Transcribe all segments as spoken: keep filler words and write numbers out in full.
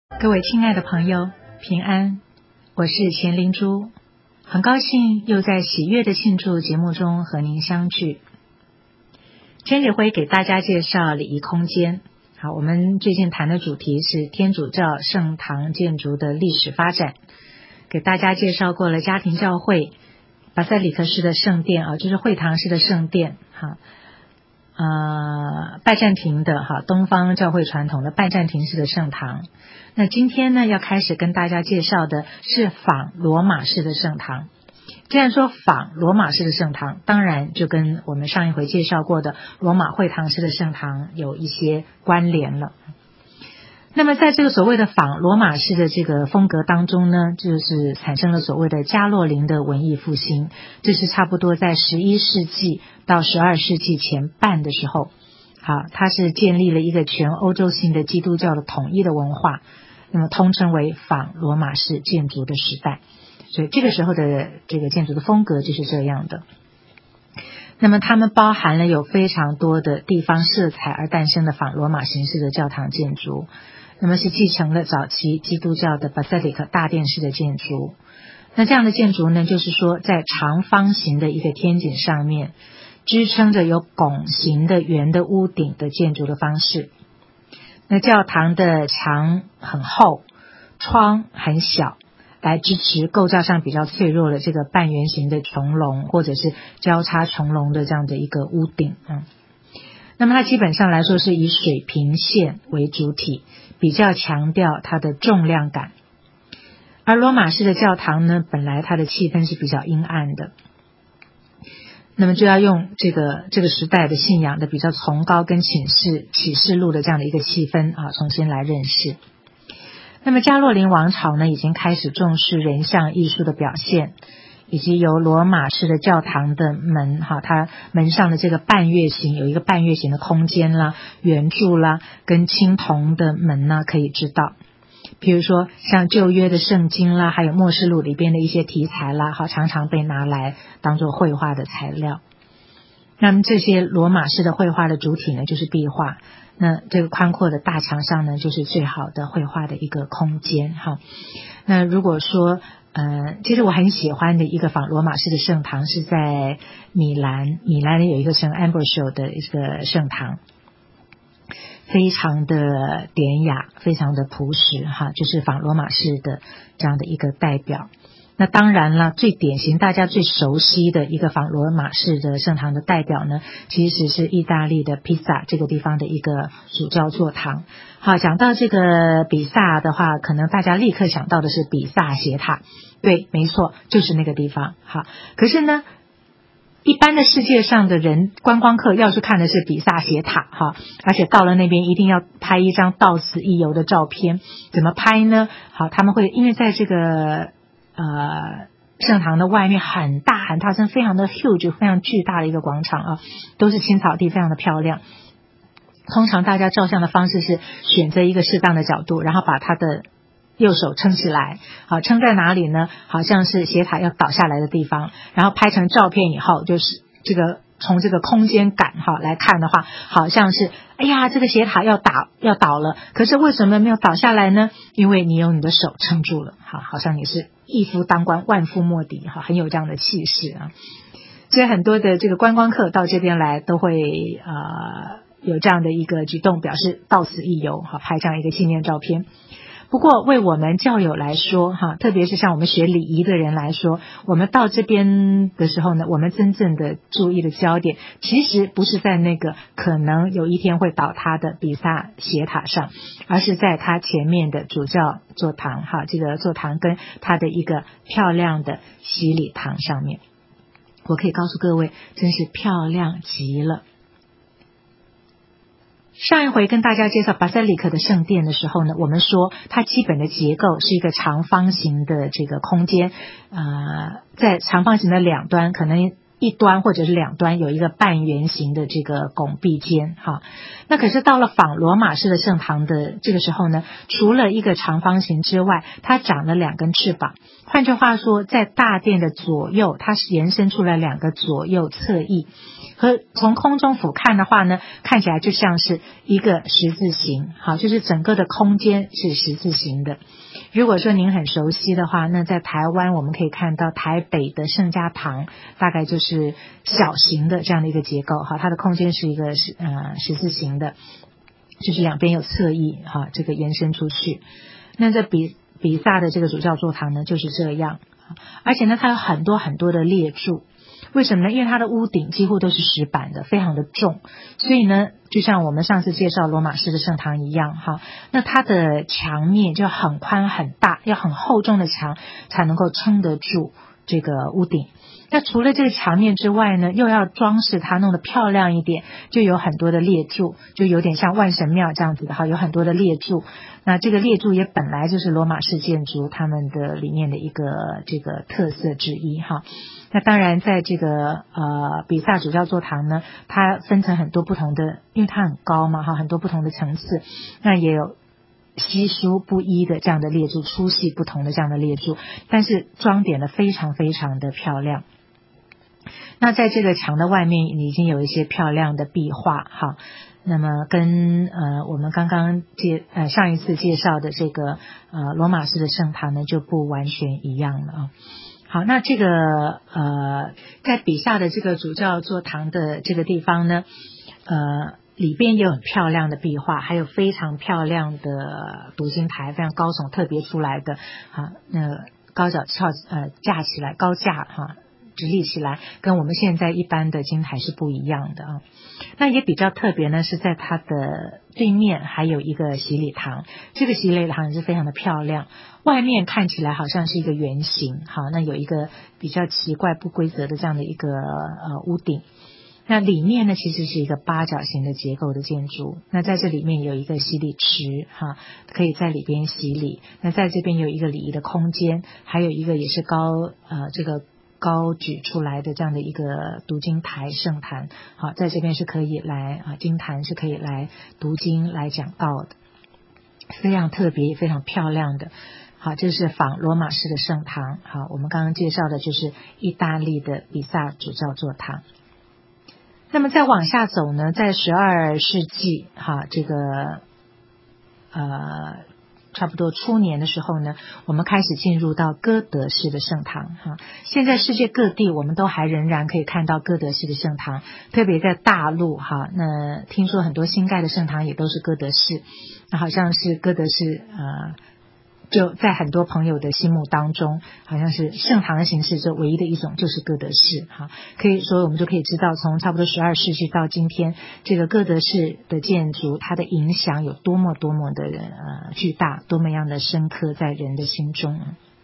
各位亲爱的朋友，平安，我是钱灵珠，很高兴又在喜悦的庆祝节目中和您相聚。今日会给大家介绍礼仪空间。好，我们最近谈的主题是天主教圣堂建筑的历史发展，给大家介绍过了家庭教会、巴塞里克式的圣殿啊，就是会堂式的圣殿哈。呃，拜占庭的哈东方教会传统的拜占庭式的圣堂。那今天呢，要开始跟大家介绍的是仿罗马式的圣堂。既然说仿罗马式的圣堂，当然就跟我们上一回介绍过的罗马会堂式的圣堂有一些关联了。那么在这个所谓的仿罗马式的这个风格当中呢，就是产生了所谓的加洛林的文艺复兴，这是差不多在十一世纪到十二世纪前半的时候。好，它是建立了一个全欧洲性的基督教的统一的文化，那么通称为仿罗马式建筑的时代。所以这个时候的这个建筑的风格就是这样的。那么它们包含了有非常多的地方色彩而诞生的仿罗马形式的教堂建筑，那么是继承了早期基督教的 basilica 大殿式的建筑。那这样的建筑呢，就是说在长方形的一个天井上面支撑着有拱形的圆的屋顶的建筑的方式。那教堂的墙很厚，窗很小，来支持构造上比较脆弱的这个半圆形的穹隆或者是交叉穹隆的这样的一个屋顶。嗯，那么它基本上来说是以水平线为主体，比较强调它的重量感。而罗马式的教堂呢，本来它的气氛是比较阴暗的，那么就要用这个这个时代的信仰的比较崇高跟启示启示录的这样的一个气氛啊，重新来认识。那么加洛林王朝呢，已经开始重视人像艺术的表现，以及由罗马式的教堂的门哈，它门上的这个半月形有一个半月形的空间啦、圆柱啦，跟青铜的门呢，可以知道。比如说像旧约的圣经啦，还有默示录里边的一些题材啦，好，常常被拿来当作绘画的材料。那么这些罗马式的绘画的主体呢，就是壁画。那这个宽阔的大墙上呢，就是最好的绘画的一个空间哈。那如果说呃，其实我很喜欢的一个仿罗马式的圣堂是在米兰，米兰有一个圣安博修的一个圣堂，非常的典雅，非常的朴实哈，就是仿罗马式的这样的一个代表。那当然了，最典型大家最熟悉的一个仿罗马式的圣堂的代表呢，其实是意大利的披萨这个地方的一个主教座堂。好，讲到这个比萨的话，可能大家立刻想到的是比萨斜塔，对，没错，就是那个地方。好，可是呢，一般的世界上的人观光客要是看的是比萨斜塔哈，而且到了那边一定要拍一张到此一游的照片。怎么拍呢？好，他们会因为在这个呃圣堂的外面很大很大，真非常的 huge 非常巨大的一个广场啊，都是青草地，非常的漂亮。通常大家照相的方式是选择一个适当的角度，然后把它的右手撑起来，好，撑在哪里呢？好像是斜塔要倒下来的地方，然后拍成照片以后，就是这个从这个空间感哈来看的话，好像是哎呀，这个斜塔要倒要倒了，可是为什么没有倒下来呢？因为你用你的手撑住了，好，好像你是一夫当关万夫莫敌哈，很有这样的气势啊。所以很多的这个观光客到这边来都会呃有这样的一个举动，表示到此一游，好，拍这样一个纪念照片。不过为我们教友来说哈，特别是像我们学礼仪的人来说，我们到这边的时候呢，我们真正的注意的焦点其实不是在那个可能有一天会倒塌的比萨斜塔上，而是在它前面的主教座堂哈，这个座堂跟它的一个漂亮的洗礼堂上面。我可以告诉各位，真是漂亮极了。上一回跟大家介绍巴塞里克的圣殿的时候呢，我们说它基本的结构是一个长方形的这个空间，呃，在长方形的两端可能一端或者是两端有一个半圆形的这个拱壁间哈。那可是到了仿罗马式的圣堂的这个时候呢，除了一个长方形之外，它长了两根翅膀。换句话说，在大殿的左右，它是延伸出来两个左右侧翼，和从空中俯瞰的话呢，看起来就像是一个十字形，好，就是整个的空间是十字形的。如果说您很熟悉的话，那在台湾我们可以看到台北的圣家堂，大概就是小型的这样的一个结构哈，它的空间是一个十呃十字形的，就是两边有侧翼哈，这个延伸出去。那在比比萨的这个主教座堂呢，就是这样，而且呢，它有很多很多的列柱。为什么呢？因为它的屋顶几乎都是石板的，非常的重，所以呢，就像我们上次介绍罗马式的圣堂一样哈，那它的墙面就很宽很大，要很厚重的墙才能够撑得住这个屋顶。那除了这个墙面之外呢，又要装饰它弄得漂亮一点，就有很多的列柱，就有点像万神庙这样子的哈，有很多的列柱。那这个列柱也本来就是罗马式建筑他们的里面的一个这个特色之一哈。那当然在这个呃比萨主教座堂呢，它分成很多不同的，因为它很高嘛哈，很多不同的层次，那也有稀疏不一的这样的列柱，粗细不同的这样的列柱，但是装点的非常非常的漂亮。那在这个墙的外面已经有一些漂亮的壁画哈，那么跟呃我们刚刚介呃上一次介绍的这个呃罗马式的圣堂呢就不完全一样了啊。好，那这个呃在比萨的这个主教座堂的这个地方呢，呃里边也有很漂亮的壁画，还有非常漂亮的读经台，非常高耸特别出来的啊，那高脚翘呃架起来高架哈。直立起来，跟我们现在一般的经台是不一样的啊。那也比较特别呢，是在它的对面还有一个洗礼堂，这个洗礼堂是非常的漂亮，外面看起来好像是一个圆形，好，那有一个比较奇怪不规则的这样的一个呃屋顶。那里面呢其实是一个八角形的结构的建筑，那在这里面有一个洗礼池哈，可以在里边洗礼。那在这边有一个礼仪的空间，还有一个也是高呃这个高举出来的这样的一个读经台圣坛，好，在这边是可以来啊，经坛是可以来读经来讲道的，非常特别也非常漂亮的。好，这是仿罗马式的圣堂。好，我们刚刚介绍的就是意大利的比萨主教座堂。那么再往下走呢，在十二世纪哈，这个呃差不多初年的时候呢，我们开始进入到哥德式的圣堂哈。现在世界各地我们都还仍然可以看到哥德式的圣堂，特别在大陆哈，那听说很多新盖的圣堂也都是哥德式，那好像是哥德式呃就在很多朋友的心目当中，好像是圣堂的形式就唯一的一种就是哥德式哈。可以说我们就可以知道，从差不多十二世纪到今天，这个哥德式的建筑它的影响有多么多么的呃巨大，多么样的深刻在人的心中。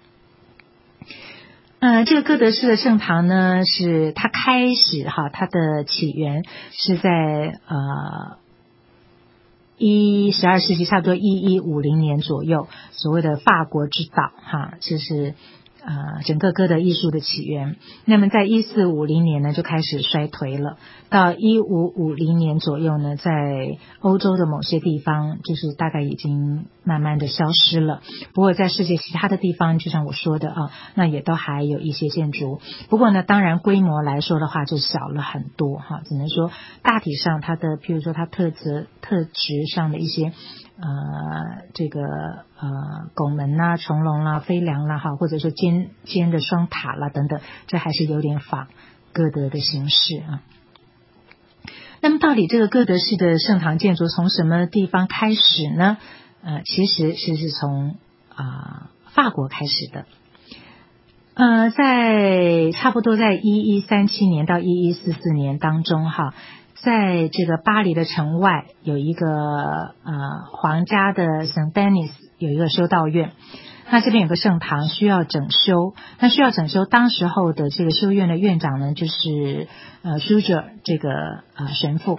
呃，这个哥德式的圣堂呢，是它开始哈，它的起源是在呃。一十二世纪差不多一一五零年左右，所谓的法国之岛哈，这是呃整个哥德艺术的起源。那么在一四五零年呢就开始衰退了，到一五五零年左右呢，在欧洲的某些地方就是大概已经慢慢的消失了。不过在世界其他的地方，就像我说的啊，那也都还有一些建筑。不过呢，当然规模来说的话就小了很多哈，只能说大体上它的譬如说它特质特质上的一些呃这个呃拱门啦、重龙啦、飞梁啦哈，或者说尖尖的双塔啦等等，这还是有点仿哥德的形式啊。那么到底这个哥德式的圣堂建筑从什么地方开始呢？呃，其实是是从啊、呃、法国开始的。呃，在差不多在一一三七年到一一四四年当中哈，在这个巴黎的城外有一个呃皇家的圣丹尼斯有一个修道院，那这边有个圣堂需要整修，那需要整修，当时候的这个修院的院长呢就是呃舒哲这个呃神父。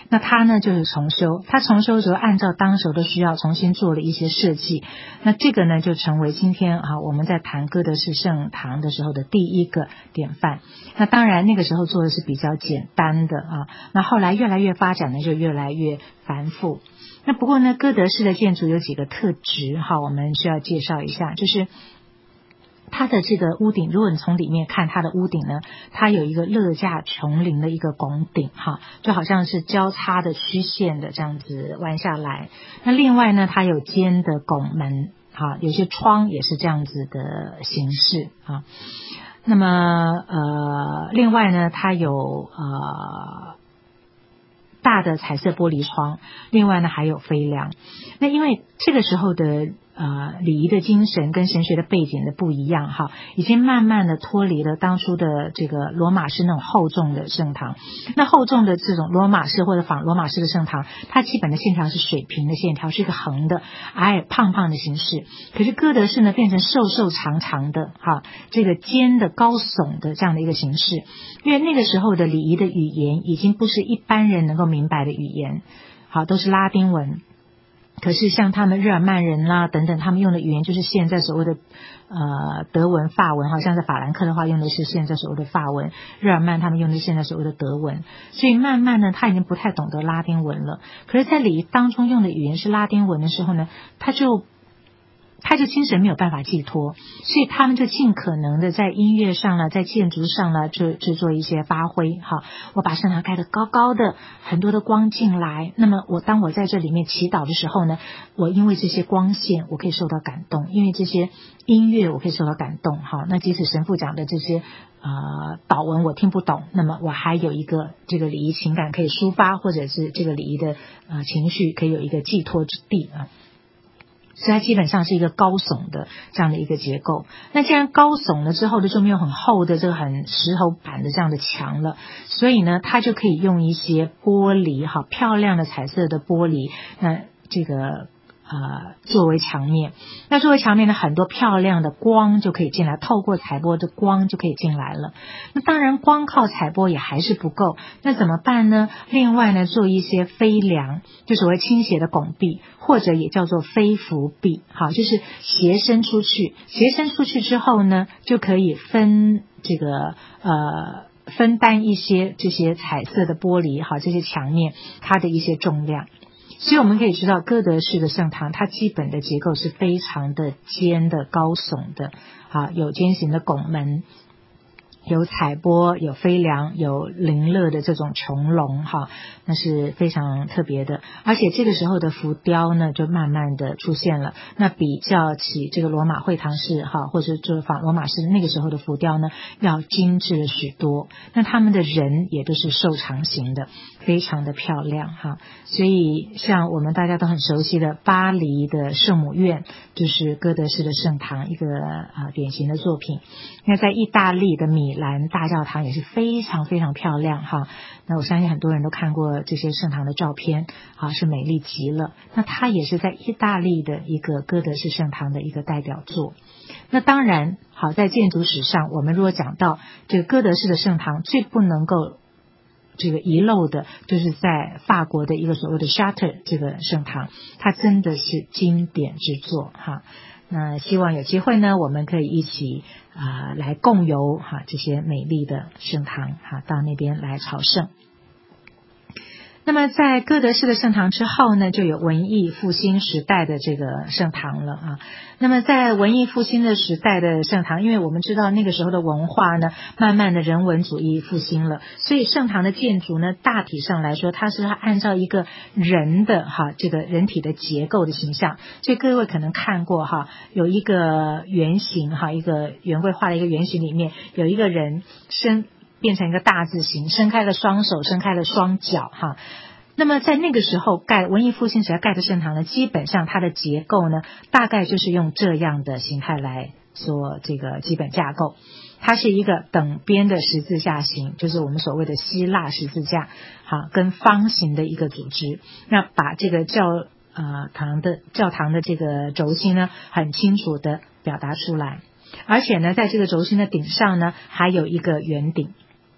那他呢就是重修，他重修的时候按照当时的需要重新做了一些设计，那这个呢就成为今天啊我们在谈哥德式圣堂的时候的第一个典范。那当然那个时候做的是比较简单的啊，那后来越来越发展呢就越来越繁复。那不过呢哥德式的建筑有几个特质哈，我们需要介绍一下，就是它的这个屋顶，如果你从里面看它的屋顶呢，它有一个勒架穹陵的一个拱顶哈，就好像是交叉的曲线的这样子弯下来。那另外呢，它有尖的拱门哈，有些窗也是这样子的形式啊。那么呃，另外呢，它有呃大的彩色玻璃窗，另外呢还有飞梁。那因为这个时候的呃，礼仪的精神跟神学的背景的不一样哈，已经慢慢的脱离了当初的这个罗马式那种厚重的圣堂。那厚重的这种罗马式或者仿罗马式的圣堂，它基本的线条是水平的线条，是一个横的矮矮胖胖的形式。可是哥德式呢变成瘦瘦长长的哈，这个尖的高耸的这样的一个形式。因为那个时候的礼仪的语言已经不是一般人能够明白的语言，好，都是拉丁文。可是像他们日耳曼人啦等等，他们用的语言就是现在所谓的呃德文法文，好像在法兰克的话用的是现在所谓的法文，日耳曼他们用的是现在所谓的德文，所以慢慢呢他已经不太懂得拉丁文了。可是在礼仪当中用的语言是拉丁文的时候呢，他就他就精神没有办法寄托，所以他们就尽可能的在音乐上了，在建筑上了，就制作一些发挥哈。我把圣堂盖得高高的，很多的光进来，那么我当我在这里面祈祷的时候呢，我因为这些光线我可以受到感动，因为这些音乐我可以受到感动哈。那即使神父讲的这些呃祷文我听不懂，那么我还有一个这个礼仪情感可以抒发，或者是这个礼仪的呃情绪可以有一个寄托之地啊。所以它基本上是一个高耸的这样的一个结构。那既然高耸了之后呢，就没有很厚的这个很石头板的这样的墙了，所以呢它就可以用一些玻璃，好漂亮的彩色的玻璃，那这个呃作为墙面。那作为墙面呢，很多漂亮的光就可以进来，透过彩波的光就可以进来了。那当然光靠彩波也还是不够，那怎么办呢？另外呢做一些飞梁，就所谓倾斜的拱壁，或者也叫做飞扶壁，好，就是斜伸出去，斜伸出去之后呢就可以分这个呃分担一些这些彩色的玻璃，好，这些墙面它的一些重量。所以我们可以知道哥德式的圣堂它基本的结构是非常的尖的高耸的，好，有尖形的拱门，有彩波，有飞梁，有凌勒的这种穹隆哈，那是非常特别的。而且这个时候的浮雕呢就慢慢的出现了，那比较起这个罗马会堂式哈，或者就是仿罗马式那个时候的浮雕呢要精致了许多。那他们的人也都是瘦长型的，非常的漂亮哈。所以像我们大家都很熟悉的巴黎的圣母院，就是哥德式的圣堂一个啊、呃、典型的作品。那在意大利的米兰大教堂也是非常非常漂亮哈，那我相信很多人都看过这些圣堂的照片啊，是美丽极了。那它也是在意大利的一个哥德式圣堂的一个代表作。那当然好，在建筑史上我们如果讲到这个哥德式的圣堂，最不能够这个遗漏的就是在法国的一个所谓的 Chartres 这个圣堂，它真的是经典之作哈。那希望有机会呢，我们可以一起啊、呃、来共游哈这些美丽的圣堂哈，到那边来朝圣。那么在哥德式的圣堂之后呢，就有文艺复兴时代的这个圣堂了啊。那么在文艺复兴的时代的圣堂，因为我们知道那个时候的文化呢，慢慢的人文主义复兴了，所以圣堂的建筑呢，大体上来说，它是按照一个人的哈这个人体的结构的形象。所以各位可能看过哈，有一个圆形哈，一个圆规画的一个圆形里面有一个人身变成一个大字形，伸开了双手，伸开了双脚哈。那么在那个时候盖文艺复兴时代盖的圣堂呢，基本上它的结构呢，大概就是用这样的形态来做这个基本架构。它是一个等边的十字架形，就是我们所谓的希腊十字架，好，跟方形的一个组织。那把这个教呃堂的教堂的这个轴心呢，很清楚的表达出来。而且呢，在这个轴心的顶上呢，还有一个圆顶。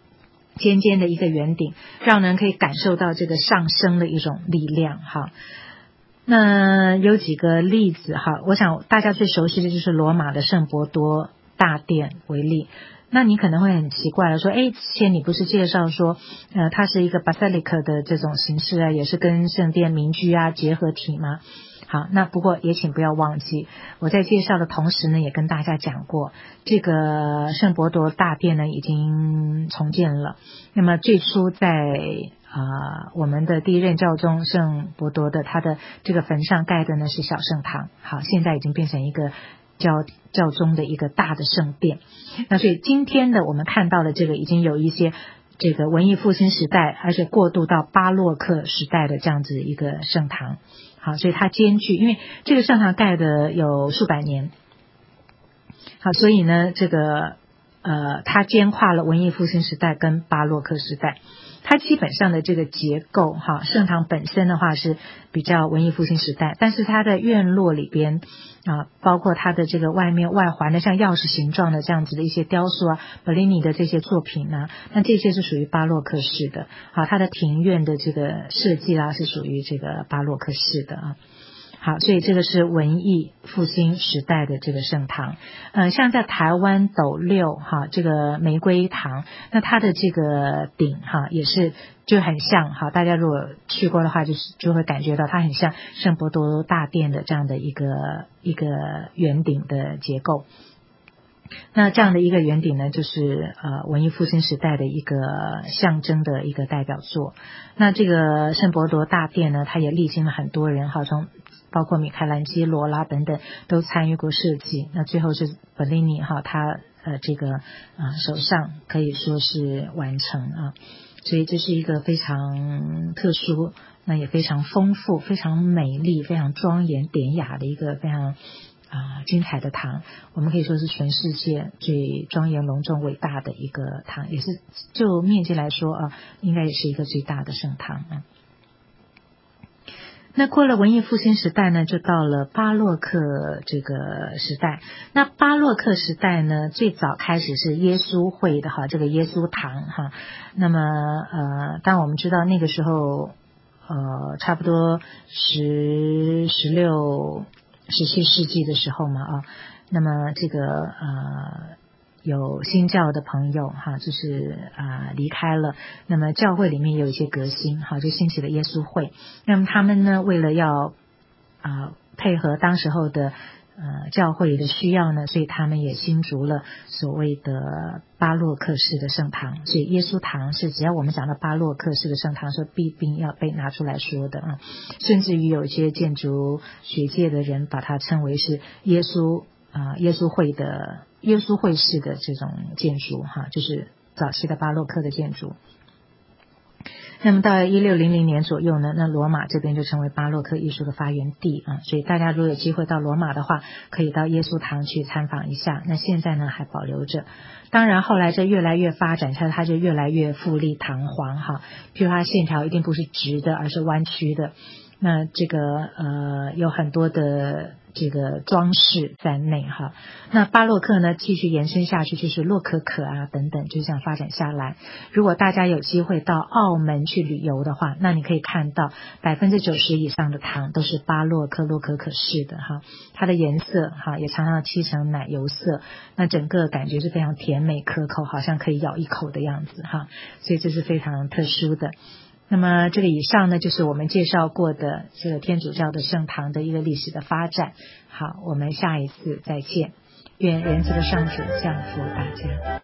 尖尖的一个圆顶，让人可以感受到这个上升的一种力量哈。那有几个例子哈，我想大家最熟悉的就是罗马的圣伯多大殿为例。那你可能会很奇怪了，说诶之前你不是介绍说呃它是一个 basilica 的这种形式啊，也是跟圣殿民居啊结合体吗？好，那不过也请不要忘记，我在介绍的同时呢，也跟大家讲过，这个圣伯多大殿呢已经重建了。那么最初在啊、呃，我们的第一任教宗圣伯多的他的这个坟上盖的呢是小圣堂，好，现在已经变成一个教教宗的一个大的圣殿。那所以今天的我们看到的这个已经有一些这个文艺复兴时代，而且过渡到巴洛克时代的这样子一个圣堂。好，所以它兼具，因为这个圣堂盖的有数百年，好，所以呢，这个呃，它兼跨了文艺复兴时代跟巴洛克时代。它基本上的这个结构哈，圣堂本身的话是比较文艺复兴时代，但是它的院落里边啊，包括它的这个外面外环的像钥匙形状的这样子的一些雕塑啊，贝利尼的这些作品啊，那这些是属于巴洛克式的。好，它的庭院的这个设计啊是属于这个巴洛克式的啊。好，所以这个是文艺复兴时代的这个圣堂。呃，像在台湾斗六哈，这个玫瑰堂，那它的这个顶哈也是就很像哈，大家如果去过的话，就是就会感觉到它很像圣伯多大殿的这样的一个一个圆顶的结构。那这样的一个圆顶呢，就是呃文艺复兴时代的一个象征的一个代表作。那这个圣伯多大殿呢，它也历经了很多人哈，从包括米开朗基罗啦等等都参与过设计。那最后是贝利尼哈，他呃这个啊、呃、手上可以说是完成啊，所以这是一个非常特殊，那也非常丰富、非常美丽、非常庄严典雅的一个非常啊、呃，精彩的堂。我们可以说是全世界最庄严隆重伟大的一个堂，也是就面积来说啊，应该也是一个最大的圣堂啊。那过了文艺复兴时代呢，就到了巴洛克这个时代。那巴洛克时代呢，最早开始是耶稣会的哈，这个耶稣堂哈。那么呃，当我们知道那个时候呃，差不多十十六十七世纪的时候嘛啊，那么这个呃有新教的朋友哈，就是啊、呃、离开了，那么教会里面也有一些革新哈，就兴起了耶稣会。那么他们呢，为了要啊、呃、配合当时候的呃教会的需要呢，所以他们也新筑了所谓的巴洛克式的圣堂。所以耶稣堂是只要我们讲到巴洛克式的圣堂，是必定要被拿出来说的啊。甚至于有一些建筑学界的人把它称为是耶稣啊、呃、耶稣会的耶稣会式的这种建筑哈，就是早期的巴洛克的建筑。那么到一六零零年左右呢，那罗马这边就成为巴洛克艺术的发源地啊，所以大家如果有机会到罗马的话，可以到耶稣堂去参访一下。那现在呢还保留着，当然后来这越来越发展，它它就越来越富丽堂皇哈，譬如它线条一定不是直的，而是弯曲的。那这个呃有很多的这个装饰在内哈。那巴洛克呢继续延伸下去，就是洛可可啊等等，就这样发展下来。如果大家有机会到澳门去旅游的话，那你可以看到百分之九十以上的堂都是巴洛克洛可可式的哈，它的颜色哈也常常漆成奶油色，那整个感觉是非常甜美可口，好像可以咬一口的样子哈，所以这是非常特殊的。那么这个以上呢，就是我们介绍过的这个天主教的圣堂的一个历史的发展。好，我们下一次再见，愿仁慈的上主降福大家。